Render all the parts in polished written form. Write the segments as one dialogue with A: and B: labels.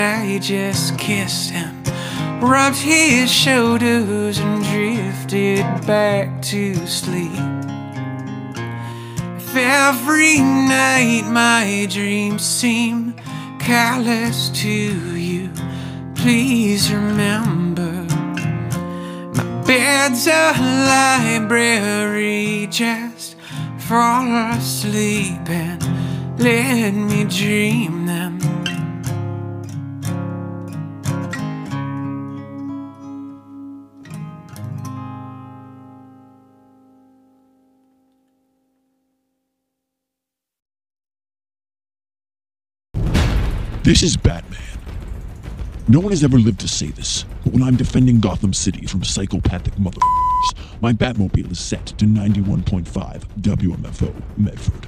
A: I just kissed him, rubbed his shoulders and drifted back to sleep. If every night my dreams seem callous to you, please remember my bed's a library. Just fall asleep and let me dream them.
B: This is Batman. No one has ever lived to say this, but when I'm defending Gotham City from psychopathic motherfuckers, my Batmobile is set to 91.5 WMFO Medford.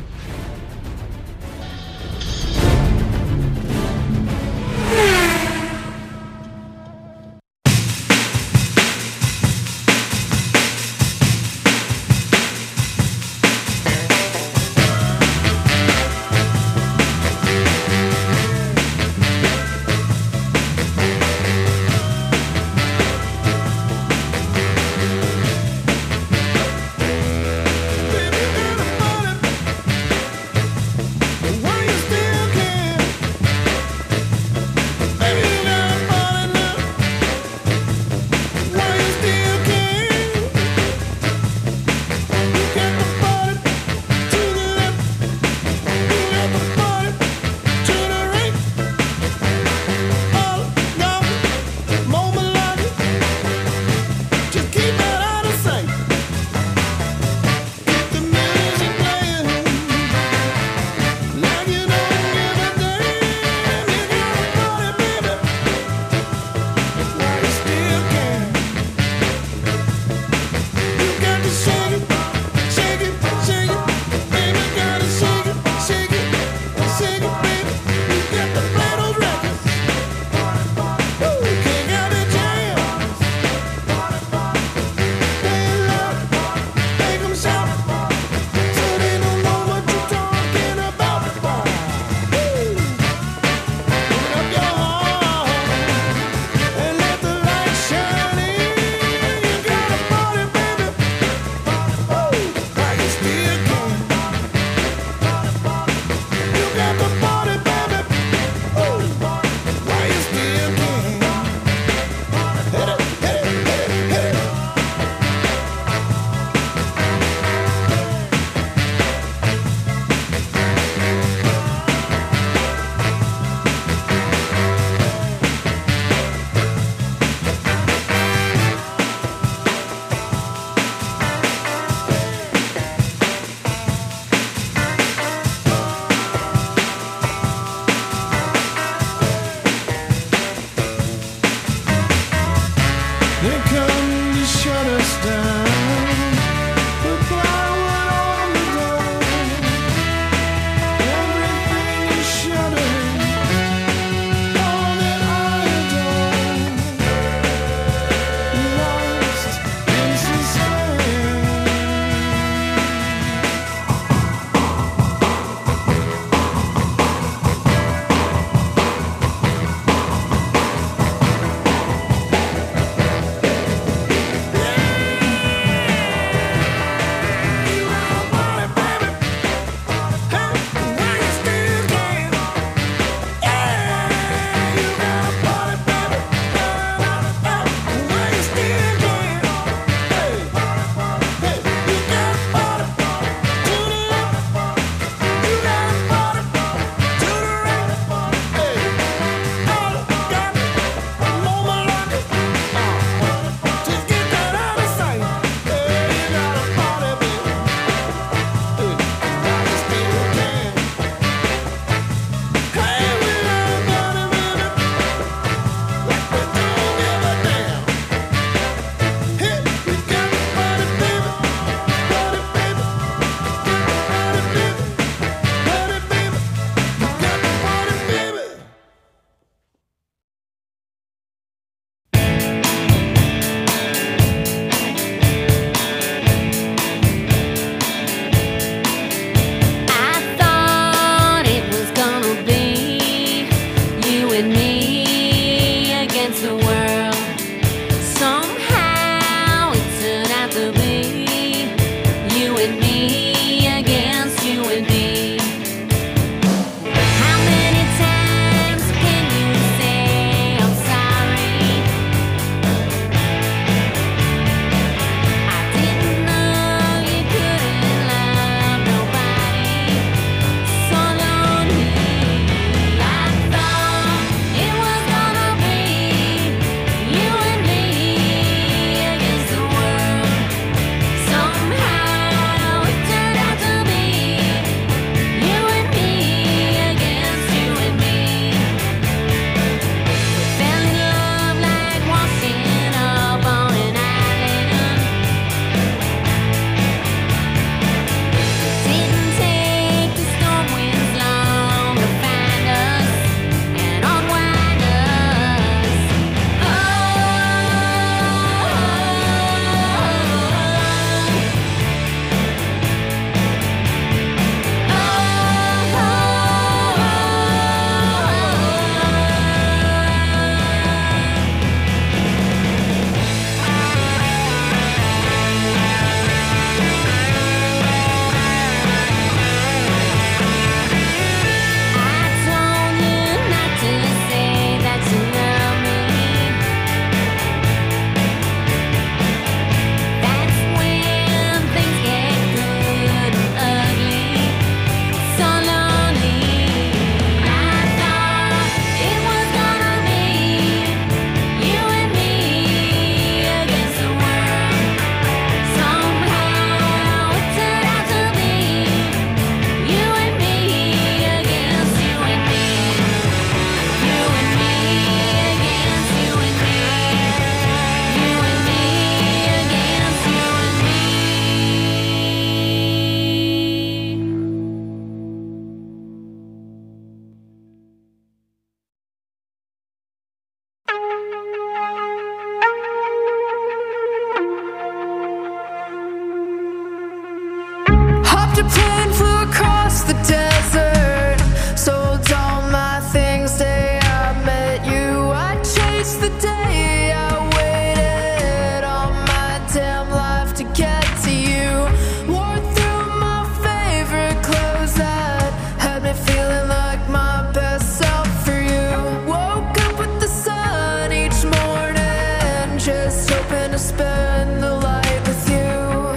C: to spend the light with you.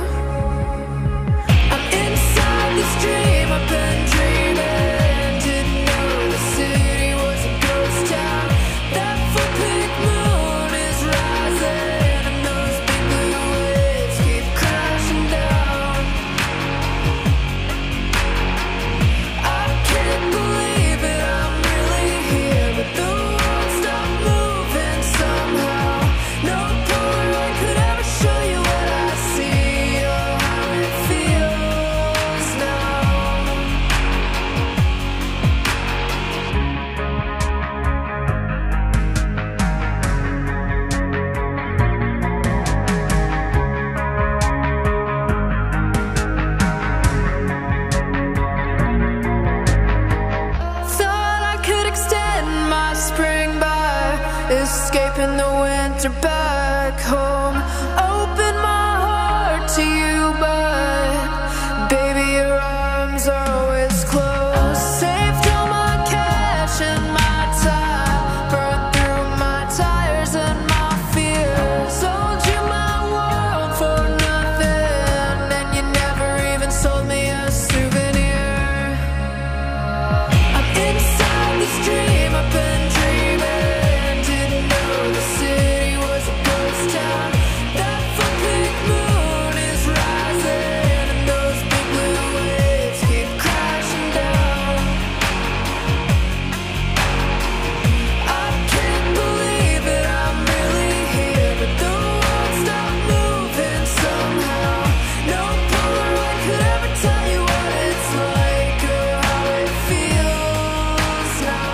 C: I'm inside this dream I've been dreaming. Didn't know the city was a ghost town. That full pink moon is rising, and those big blue waves keep crashing down. I can't believe it, I'm really here, but the world stopped moving somehow. No Polaroid could ever show you what I see or how it feels now. Thought I could extend my spring by escaping the winter back home. Open my heart to you, but baby, your arms are always closed. Saved all my cash and my time, burned through my tires and my fears. Sold you my world for nothing, and you never even sold me a souvenir. I'm inside this dream I've been dreaming. Didn't know the city was a ghost town. That full pink moon is rising, and those big blue waves keep crashing down. I can't believe it, I'm really here, but the world stopped moving somehow. No Polaroid could ever tell you what it's like or how it feels now.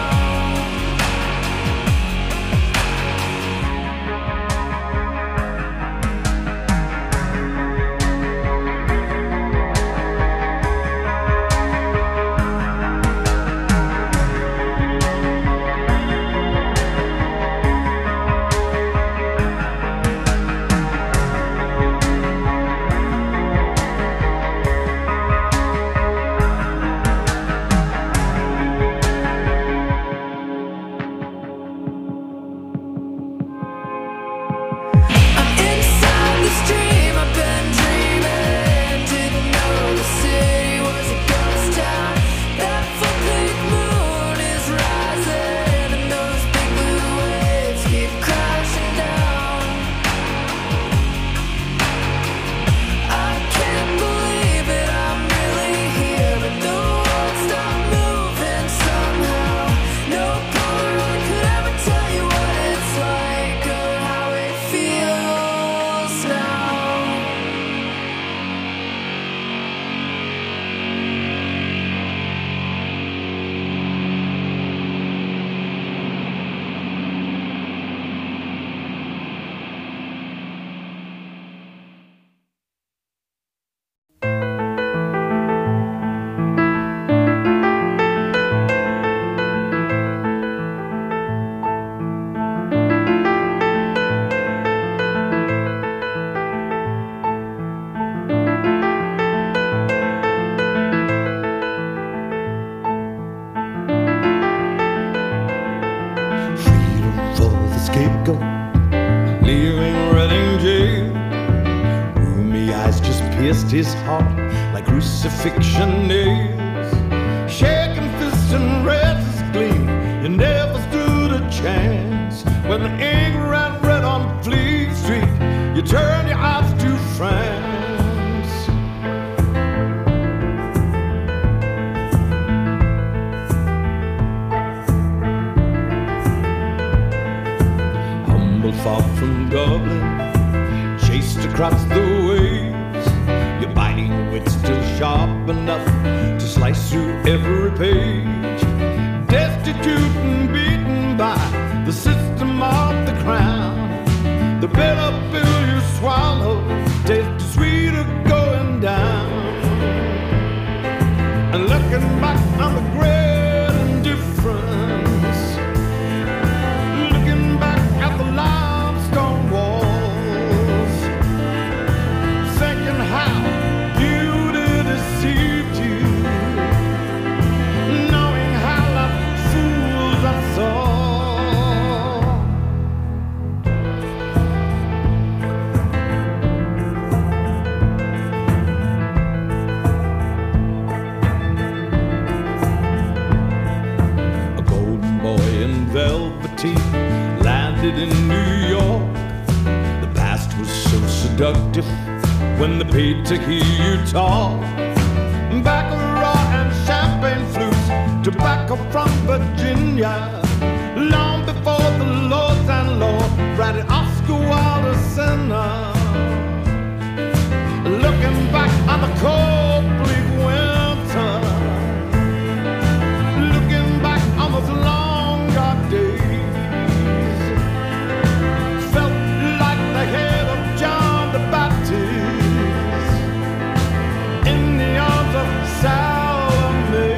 C: I'm inside this dream I've been dreaming. Didn't know the city was a ghost town. That full pink moon is rising, and those big blue waves keep crashing down. I can't believe it, I'm really here, but the world stopped moving somehow. No Polaroid could ever tell you what it's like or how it feels now.
D: Freedom for the scapegoat, leaving Reading jail. Roomy eyes just pierced his heart like crucifixion nails. Shaking fists and restless gleam, you never stood a chance. When the ink ran red on Fleet Street, you turned your eyes to France. Humble far from Dublin, chased across the waves. Your biting wit still sharp enough to slice through every page. Destitute and beaten by the system of the crown. The bitter pill you swallow tastes sweeter going down. And looking back on the great indifference, looking back at the limestone walls, thinking how beauty deceived you, knowing how like fools I saw. landed in New York. The past was so seductive when they paid to hear you talk. Baccarat and champagne flutes, tobacco from Virginia. Long before the Lords and Lord writing Oscar Wilde sinner. Looking back on the cold, bleak winter. Looking back on those long dark days. Felt like the head of John the Baptist in the arms of Salome.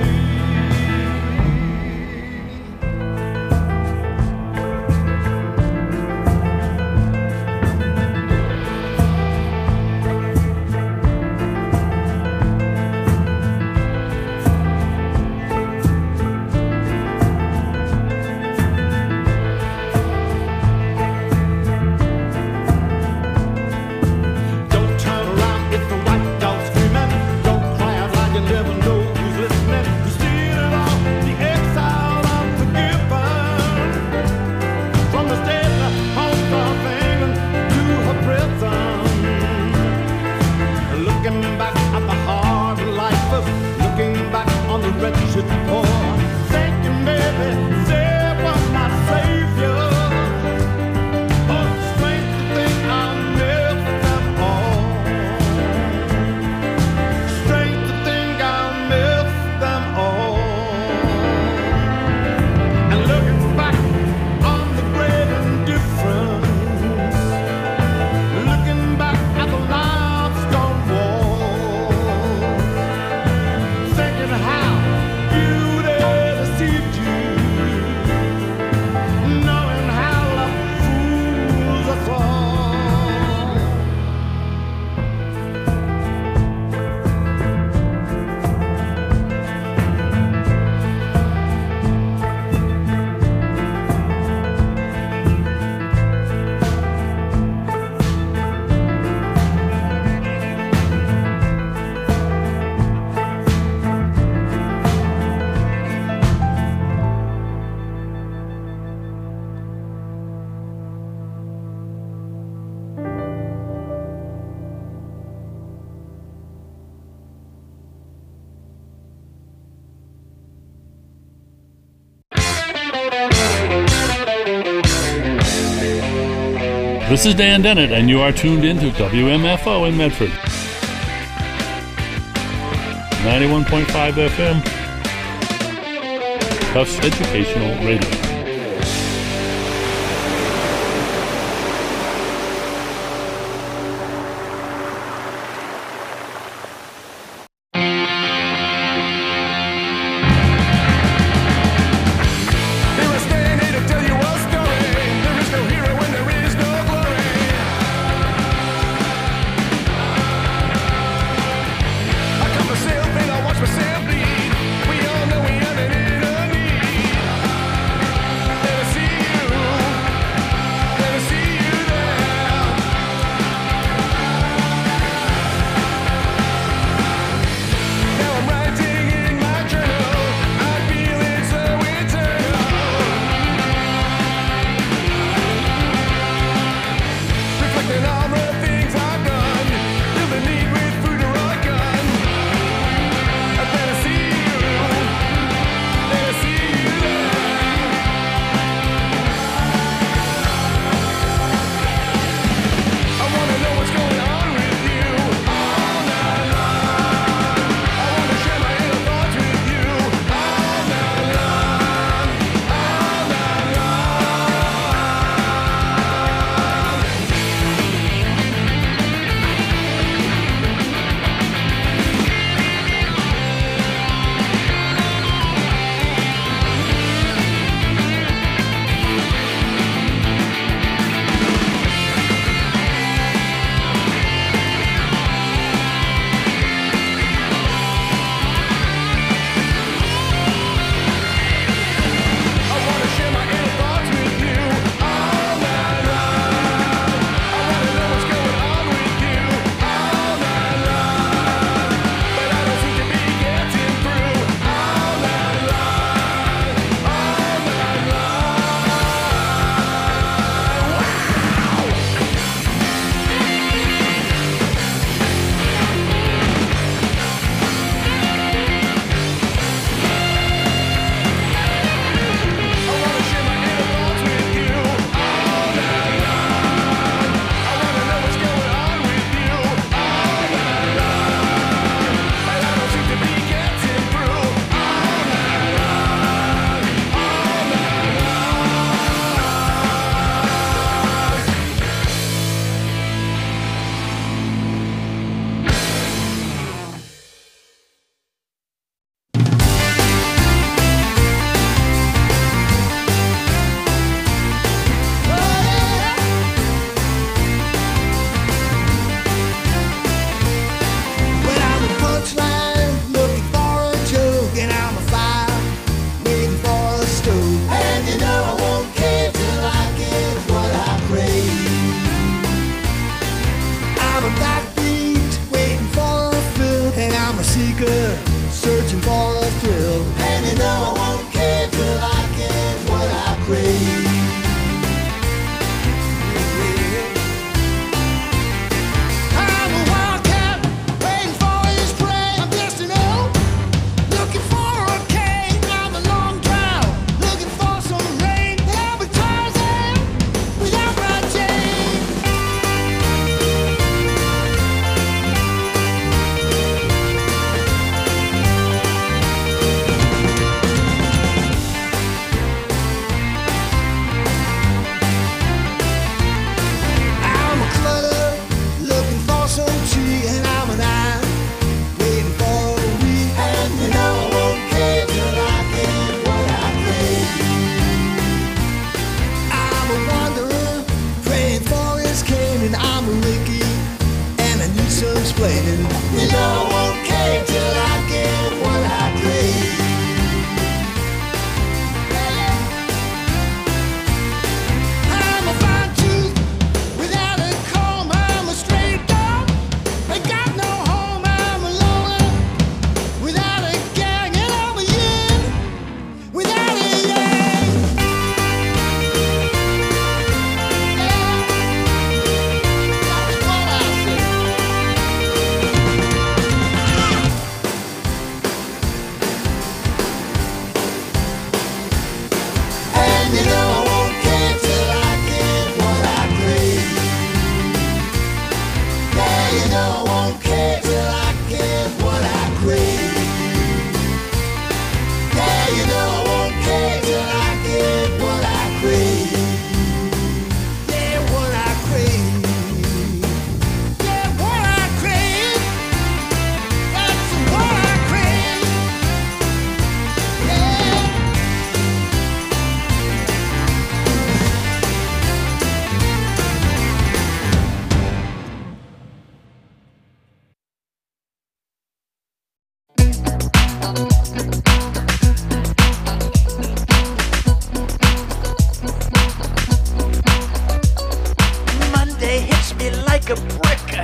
E: This is Dan Dennett, and you are tuned in to WMFO in Medford. 91.5 FM. Tufts Educational Radio.
F: Myself and I watch myself bleed. We all know we underneath.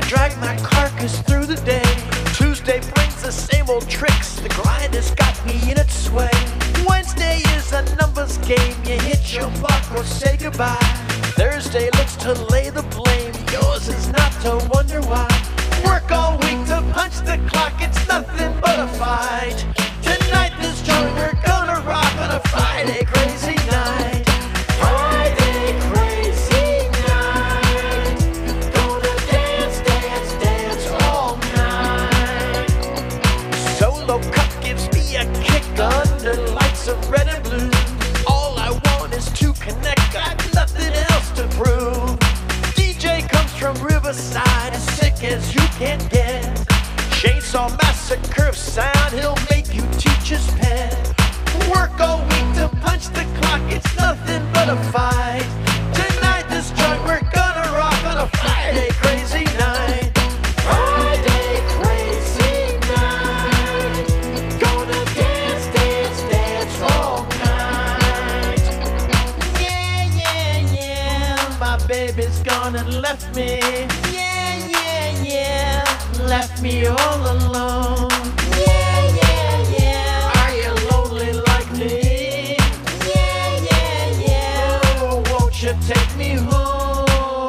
F: drag my carcass through the day. Tuesday brings the same old tricks. The grind has got me in its sway. Wednesday is a numbers game. You hit your mark or say goodbye. Thursday looks to lay the blame. Yours is not to wonder why. Work all week to punch the clock. It's nothing but a fight. Tonight this joint we're gonna rock on a Friday crazy night. Friday crazy night. Gonna dance, dance, dance all night. Solo cup gives me a kick under lights of red and blue. All I want is to connect, got nothing else to prove. DJ comes from Riverside, as sick as you can get. Chainsaw Massacre of sound, he'll make you teach his pen. Work all week to punch the clock, it's nothing but a fight. Tonight this joint we're gonna rock on a Friday crazy night. Friday crazy night. Gonna dance, dance, dance all night. Yeah, yeah, yeah, my baby's gone and left me. Yeah, yeah, yeah, left me all alone. Yeah, yeah, yeah, are you lonely like me? Yeah, yeah, yeah, oh, won't you take me home?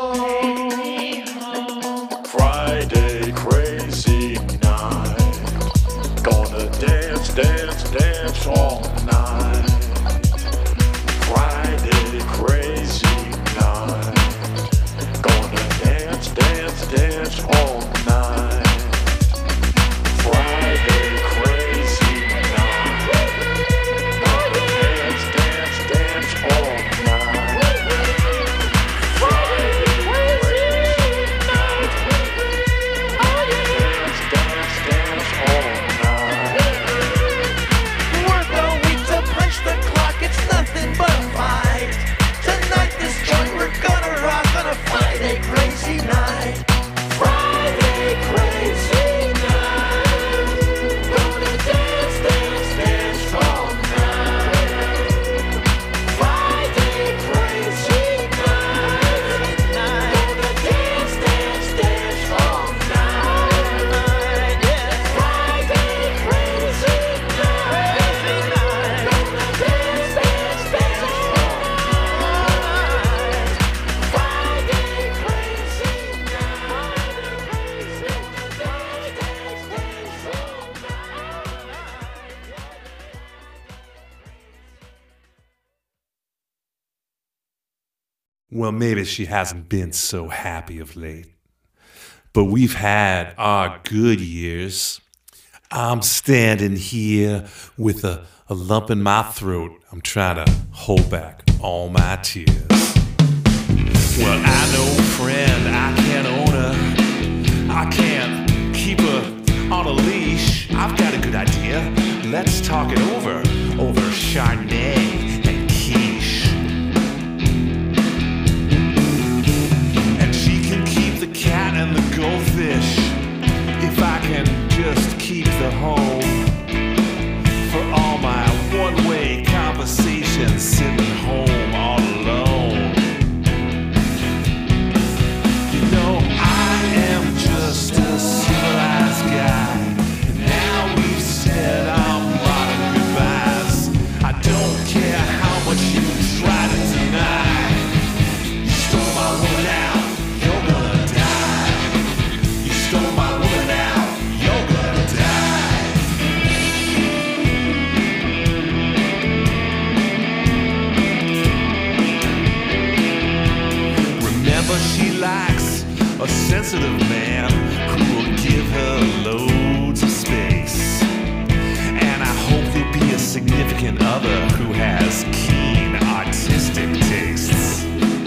B: Friday crazy night. Gonna dance, dance, dance all night. Friday crazy night. Gonna dance, dance, dance all night. Friday crazy night. Gonna dance, dance, dance all night. Friday crazy night. Dance, dance, dance all night.
F: Work all week to punch the clock, it's nothing but a fight. Tonight this joint we're gonna rock on a Friday crazy night. Friday crazy night. Gonna dance, dance, dance all night. Friday crazy night. Gonna dance, dance, dance all night. Yeah. Friday crazy night. Gonna dance, dance, dance all night. Friday crazy
G: Well, maybe she hasn't been so happy of late. But we've had our good years. I'm standing here with a lump in my throat. I'm trying to hold back all my tears. Well, I know, friend, I can't own her. I can't keep her on a leash. I've got a good idea. Let's talk it over Chardonnay and quiche. And she can keep the cat and the goldfish if I can just keep the home. For all my one-way conversations sitting home all alone. You know, I am just a civilized guy. Now we've said our modern goodbyes. I don't care how much you try to deny. You stole my woman out, you're gonna die. You stole my woman out, you're gonna die. Remember, she likes a sensitive man who will give her loads of space. And I hope there'll be a significant other who has keen artistic tastes.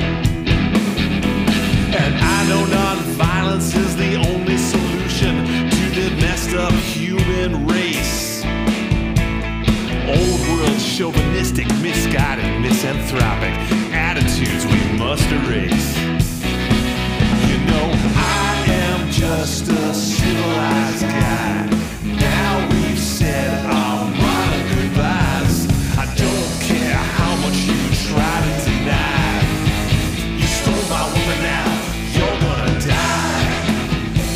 G: And I know nonviolence is the only solution to the messed up human race. Old world chauvinistic, misguided, misanthropic attitudes we must erase. You know, I am just a civilized guy. Now we've said our modern goodbyes. I don't care how much you try to deny. You stole my woman now, you're gonna die.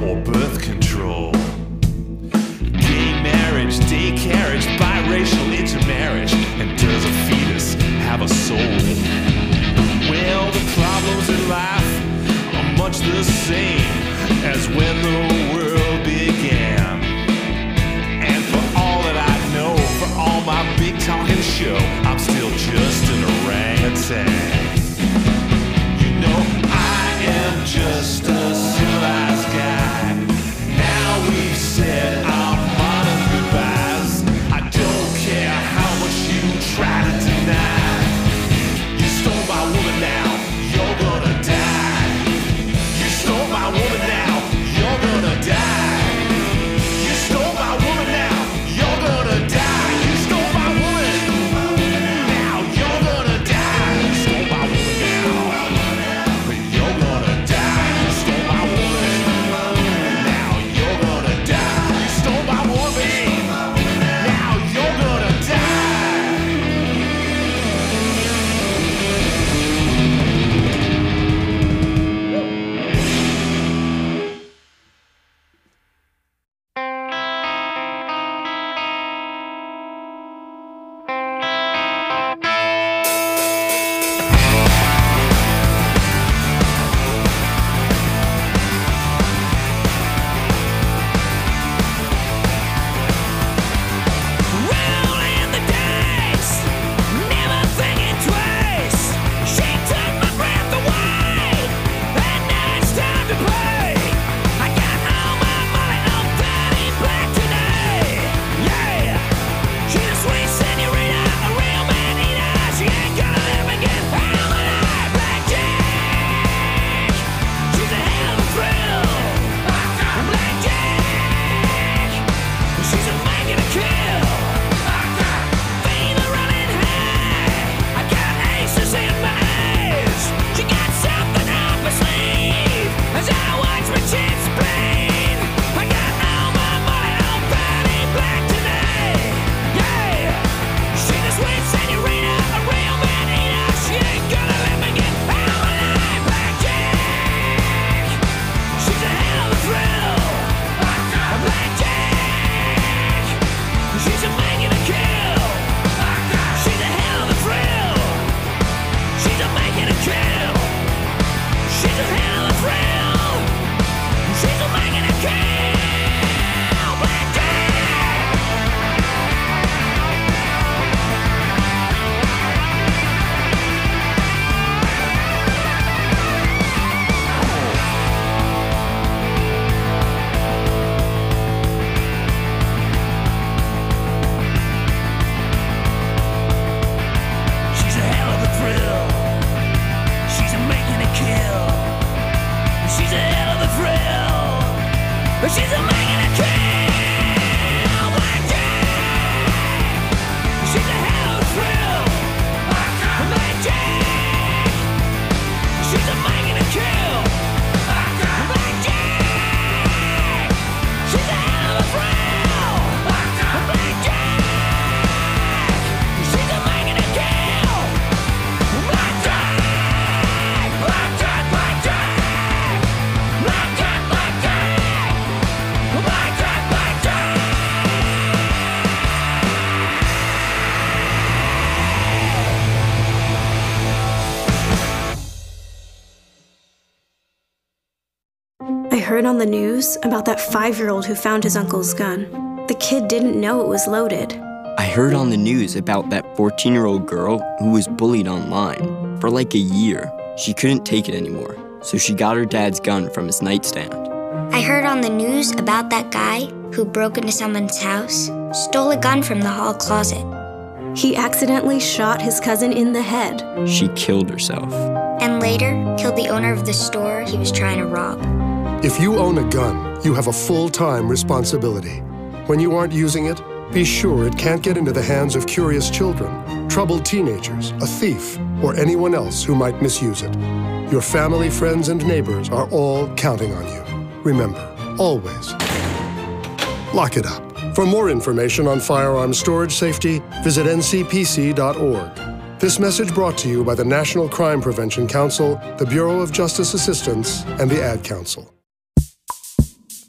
G: or birth control. Gay marriage, day carriage, biracial intermarriage, and does a fetus have a soul? Well, the problems in life are much the same as when the world began. And for all that I know, for all my big talking show, I'm still just an orangutan. You know, I am just a civilized guy. Now we've said our modern goodbyes. I don't care how much you try to deny. You stole my woman, now you're gonna die. You stole my woman, now you're gonna die. You stole my woman, now you're gonna die. You stole my woman, now you're gonna die. You stole my woman, now you're gonna die. You stole my woman, now you're gonna die. You stole my woman, now you're gonna die.
H: Rolling the dice, never thinking twice. She took my breath away, and now it's time to play. I got all my money on 30 black today. Yeah, she's a sweet senorita, a real man-eater. She ain't gonna live again. I'm alive, Blackjack. She's a hell of a thrill. Blackjack. She's a making a kill. Fever running high. I got aces in my eyes. She got something up her sleeve as I watch my chips bleed. I got all my money on 30 black today. Yeah, she's a sweet senorita, a real man eater. She ain't gonna let me get out alive, Blackjack. She's a hell of a thrill. Blackjack. She's a making a kill. She's a hell of a thrill. She's a making a kill. She's a hell of a thrill. She's a making a kill. Blackjack. She's a hell of a thrill. She's a making a kill. She's a hell of a thrill. She's a making a kill. Blackjack. She's a hell of a thrill. Blackjack. She's a making a kill. Blackjack. She's a hell of a thrill. Blackjack. She's a making a kill. Blackjack. Blackjack. Blackjack. Blackjack. Blackjack. Blackjack. Blackjack.
I: I heard on the news about that 5-year-old who found his uncle's gun. The kid didn't know it was loaded.
J: I heard on the news about that 14-year-old girl who was bullied online for like a year. She couldn't take it anymore, so she got her dad's gun from his nightstand.
K: I heard on the news about that guy who broke into someone's house, stole a gun from the hall closet,
I: He accidentally shot his cousin in the head.
J: She killed herself.
K: and later killed the owner of the store he was trying to rob.
L: If you own a gun, you have a full-time responsibility. When you aren't using it, be sure it can't get into the hands of curious children, troubled teenagers, a thief, or anyone else who might misuse it. Your family, friends, and neighbors are all counting on you. Remember, always, lock it up. For more information on firearm storage safety, visit ncpc.org. This message brought to you by the National Crime Prevention Council, the Bureau of Justice Assistance, and the Ad Council.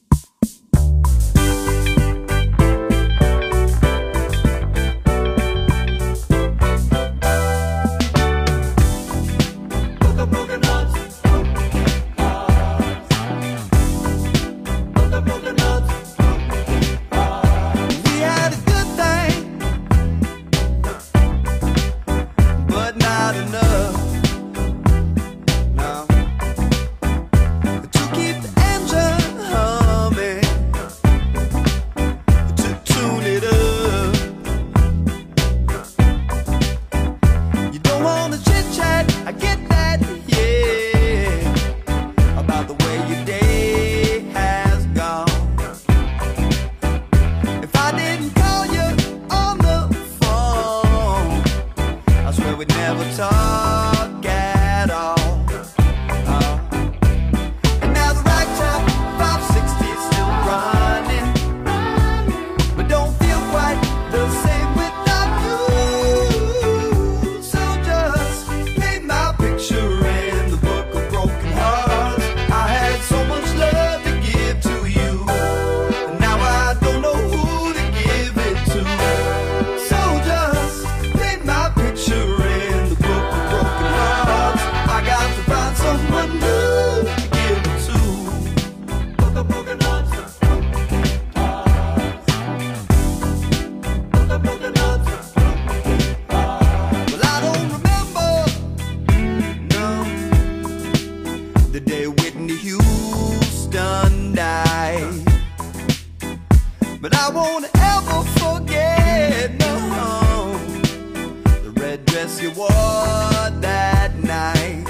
M: but I won't ever forget, no, the red dress you wore that night.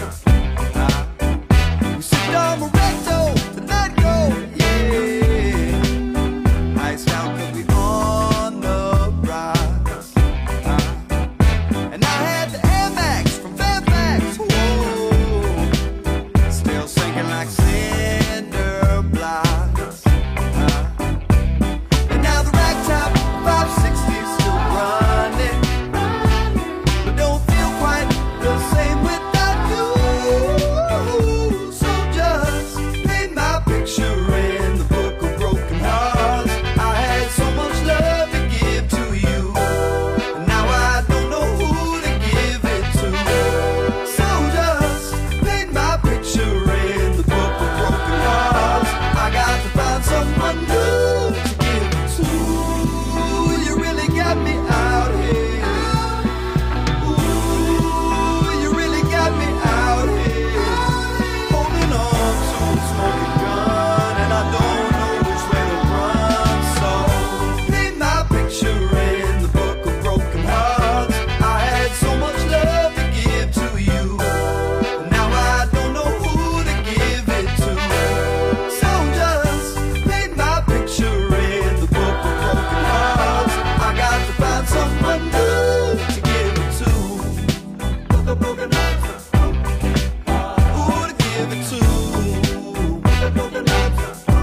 M: We sit down Moretto to let go, yeah. Nice down 'cause we on the rise. And I had the Air Max from Fairfax, whoa, still sinking like cinder blocks. And now the ragtop 560 is still running, but don't feel quite the same without you. So just paint my picture in the book of broken hearts. I had so much love to give to you, and now I don't know who to give it to. So just paint my picture in the book of broken hearts. I got to find someone new to give it to. You really got me out here. Ooh, you really got me out here. Holding on to a smoking gun, and I don't know which way to run. So paint my picture in the book of broken hearts. I had so much love to give to you, but now I don't know who to give it to. So just paint my picture in the book of broken hearts. I got to find someone new to give it to. Book of broken hearts. Who to give it to? Book of broken hearts.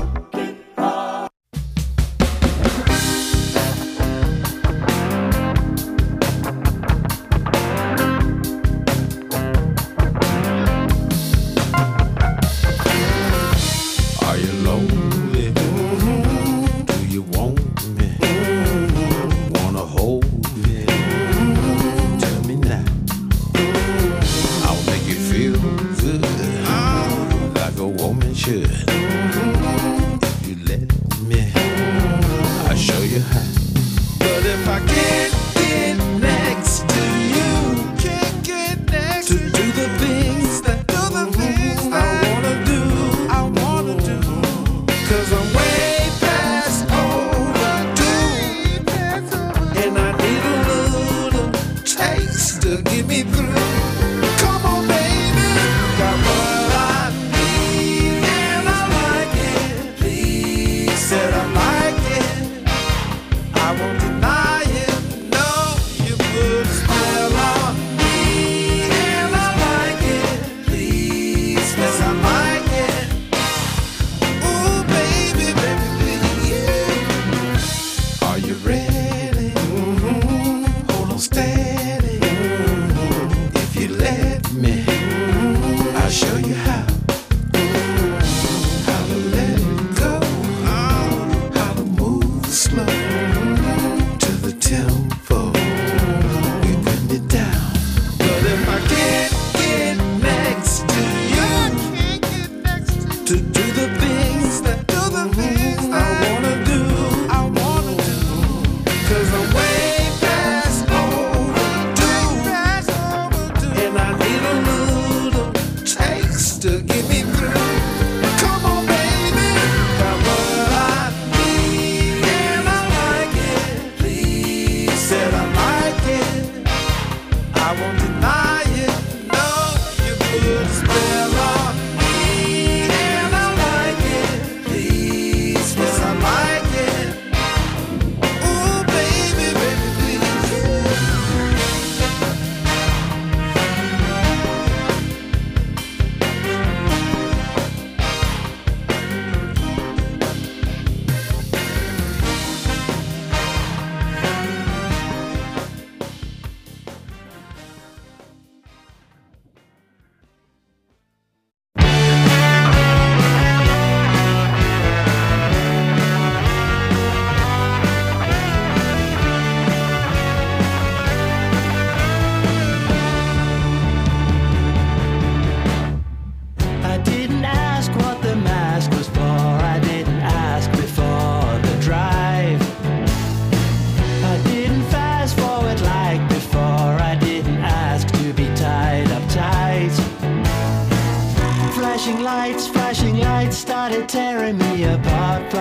N: Are you lonely? Do you want me? Wanna hold me? Tell me now. I'll make you feel good, like a woman should. If you let me, I'll show you how. But if I can't get next to you, to do the things that I wanna do, 'cause I'm way past overdue, and I need a little taste to get me through. Come on, baby, got what I need, and I like it. Please, said I like it. I won't deny it. No, you put a spell on me, and I like it. Please, yes, I like it. Ooh, baby,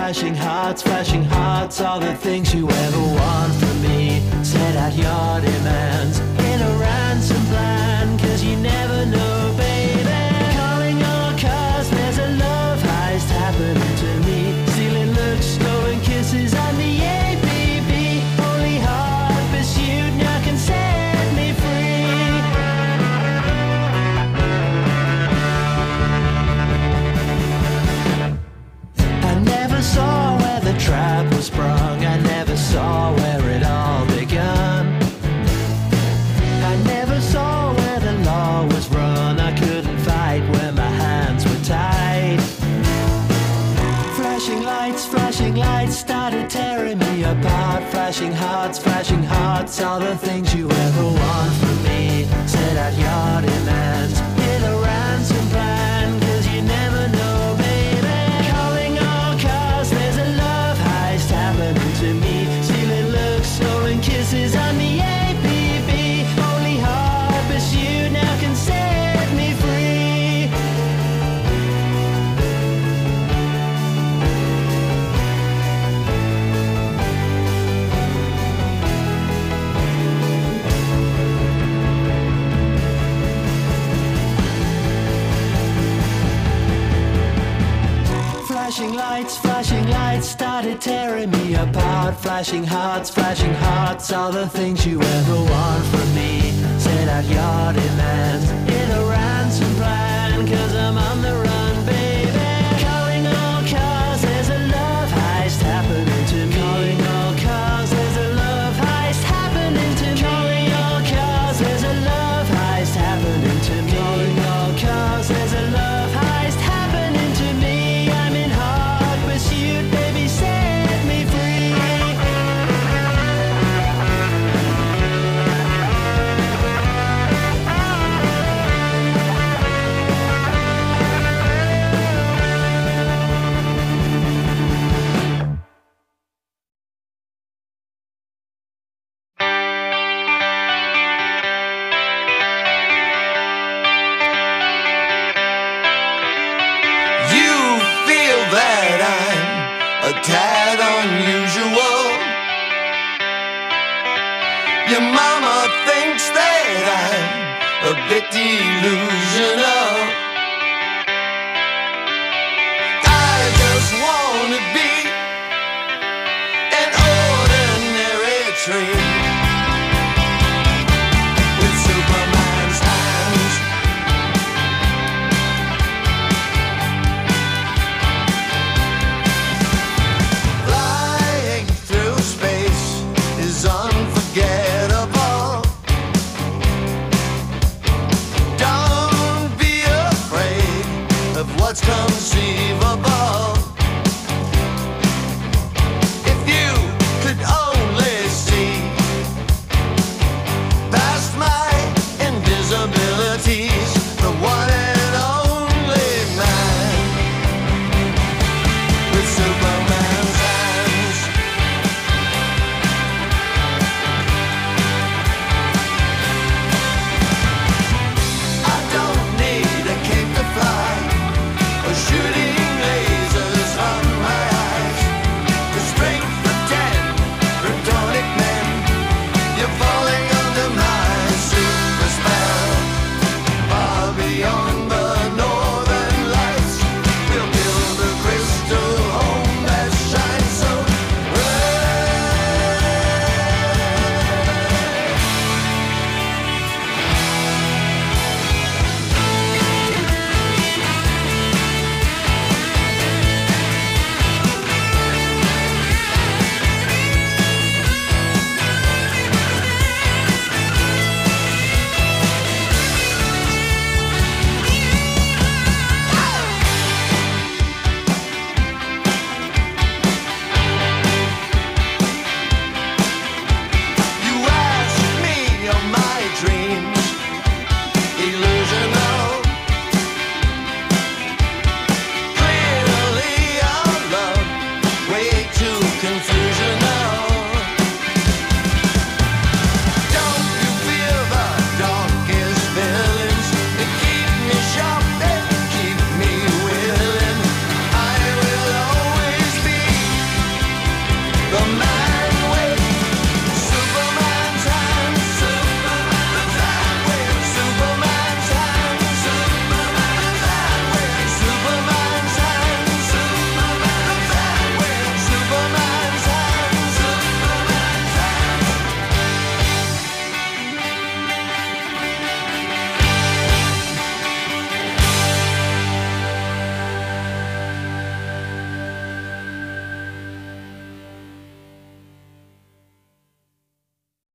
F: flashing hearts, all the things you ever want from me. Set out your demands in a ransom plan, 'cause you never know, baby. Calling all cars, there's a love heist happening to me. Stealing looks, stolen kisses, and the ABB. Only hard pursuit now can set me free. I never saw where the trap was sprung. I never saw where it all begun. I never saw where the law was run. I couldn't fight when my hands were tied. Flashing lights started tearing me apart. Flashing hearts, all the things you ever want from me. Set out your demands in a ransom plan, 'cause you never know, baby. Calling all cars, there's a love heist happening to me. Stealing looks, stolen kisses, and the ABB. Only hard pursuit now can set me free. Flashing lights started tearing me apart. Flashing hearts, all the things you ever want from me. Set out your demands in a ransom plan, 'cause I'm on the run, baby. Calling all cars, there's a love heist happening to me. Calling all cars, there's a love heist happening to me. Calling all cars, there's a love heist happening to me. Calling all cars, there's a love heist happening to me. I'm in hard pursuit, baby, set me free.
M: You feel that I'm a tad unusual. Your mama thinks that I'm a bit delusional. I just wanna be an ordinary tree with Superman's hands. Flying through space is unforgettable. Don't be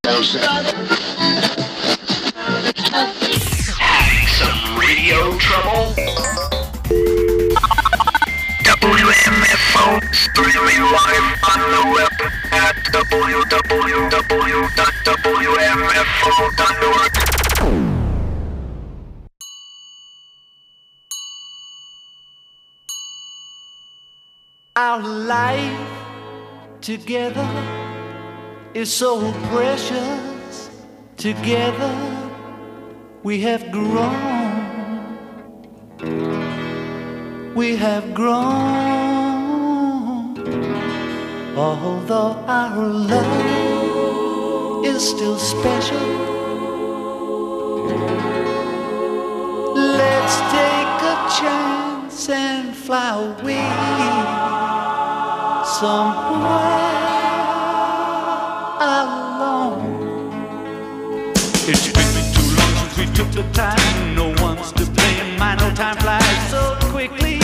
H: Having some radio trouble? WMFO streaming live on the web at www.wmfo.org.
F: Our life together is so precious. Together we have grown. We have grown. Although our love is still special, let's take a chance and fly away somewhere alone. It's been too long since we took the time. No one's to blame. I know time flies so quickly.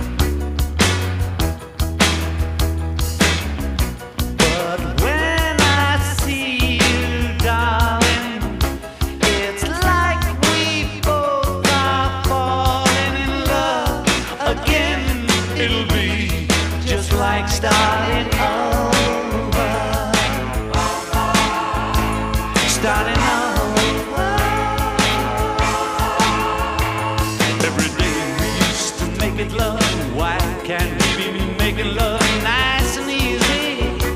F: But when I see you, darling, it's like we both are falling in love again. It'll be just like starting over. Starting over. Every day we used to make it love. Why can't we be making love nice and easy?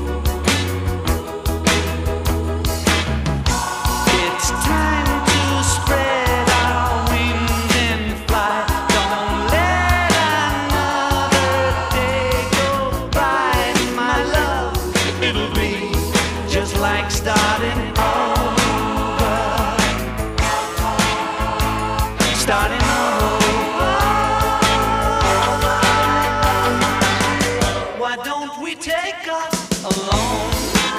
F: It's time to spread our wings and fly. Don't let another day go by, my love. It'll be just like starting over. Starting over. Why don't we take us alone?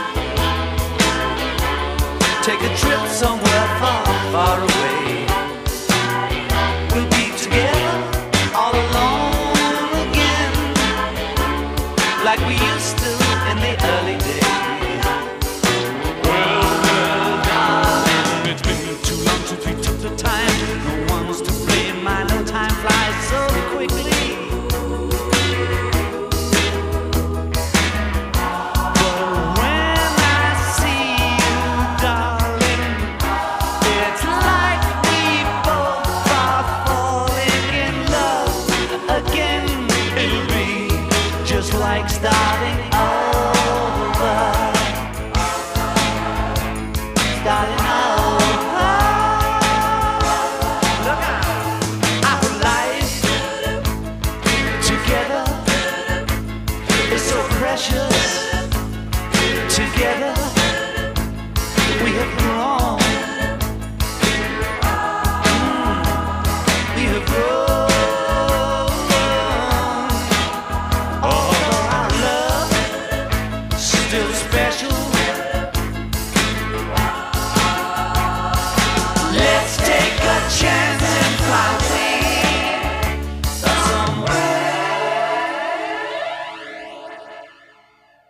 F: Take a trip somewhere far, far away. We'll be together all alone again, like we used to in the early days. Well, darling, it's been too long since we took the time. No one's to blame. I know time flies so quickly. But when I see you, darling, it's like we both are falling in love again. It'll be just like starting over. Starting over. Look out. Our life together is so precious. Together we have grown. We have grown. Although our love still special. Let's take a chance and fly away somewhere.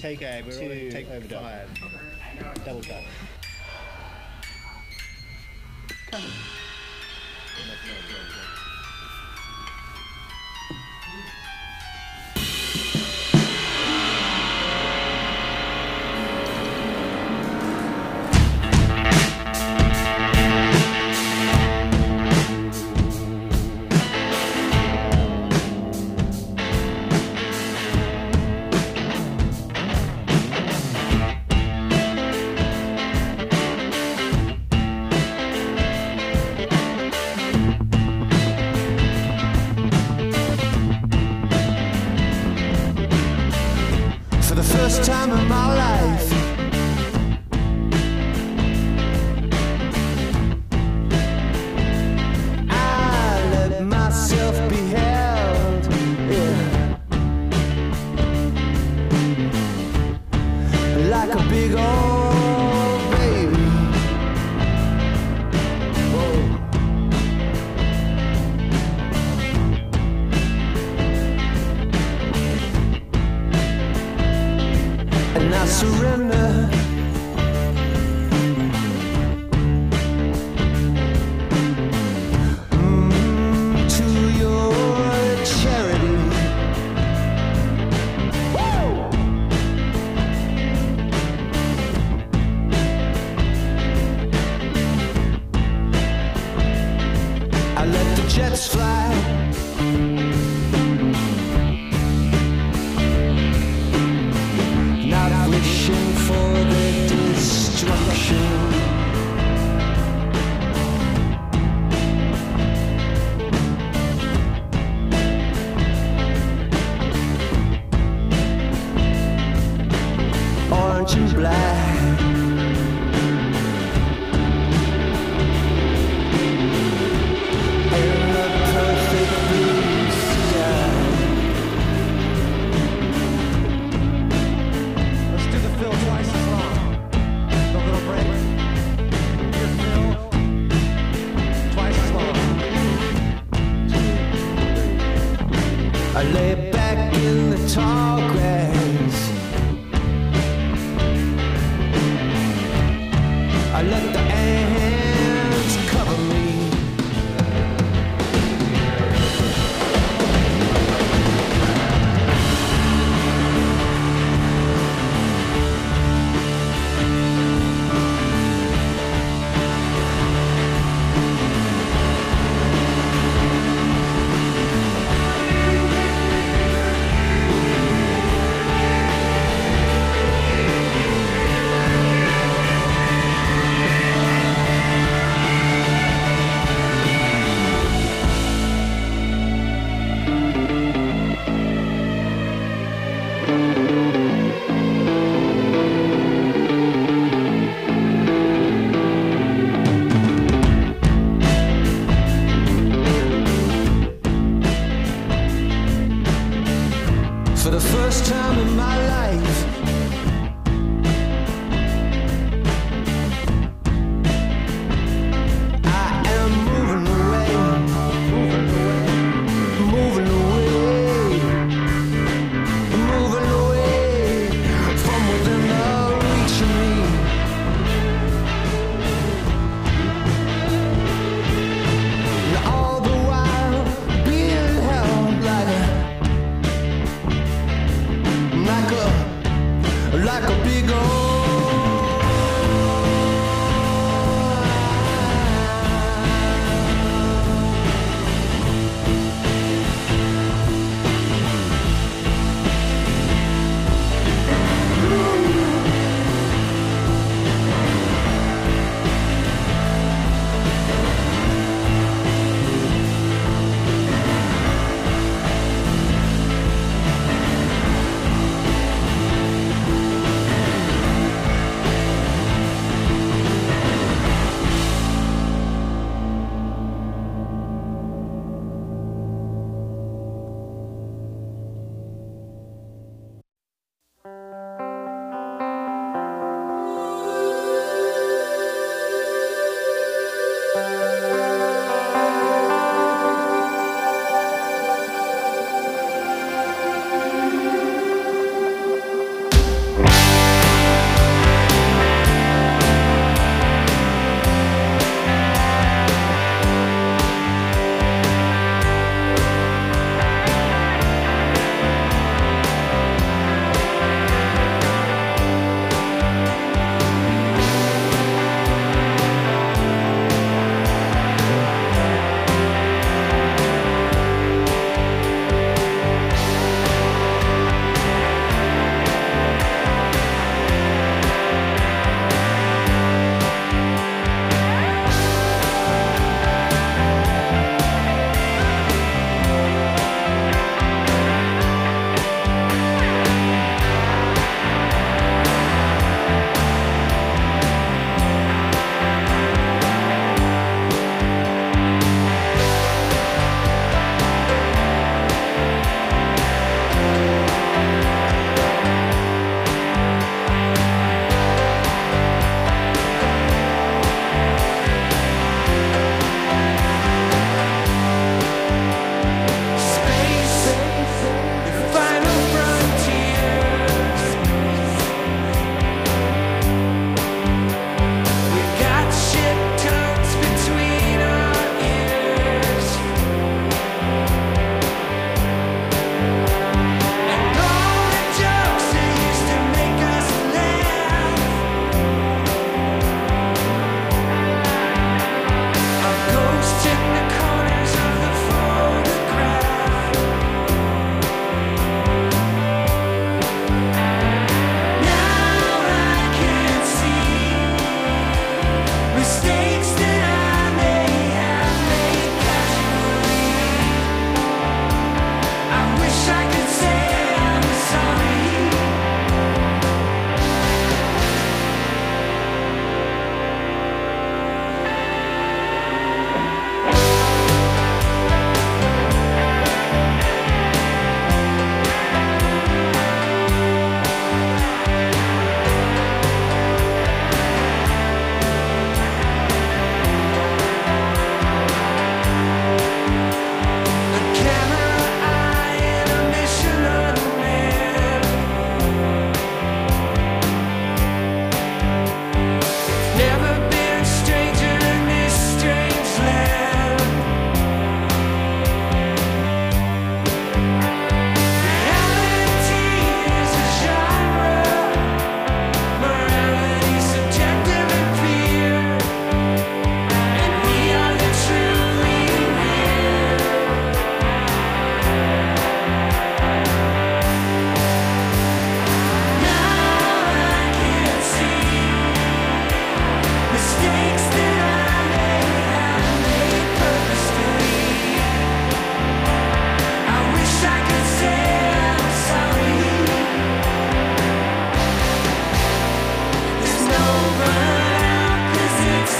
O: take two
P: take
O: overdub.
P: five.
O: Double cut.
M: For the first time in my life, I let myself be held, yeah, like a big old baby. Whoa. And I surrender. To your charity. Woo! I let the jets fly. Not wishing for their destruction. Orange and black. In the perfect blue sky. Let's do the fill twice as long. A little break. Your fill twice as long. I lay back in the tall grass. I let the ants cover me. For the first time in my life, I am moving away, moving away, moving away from within the reach of me. And all the while being held like a big old.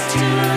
H: to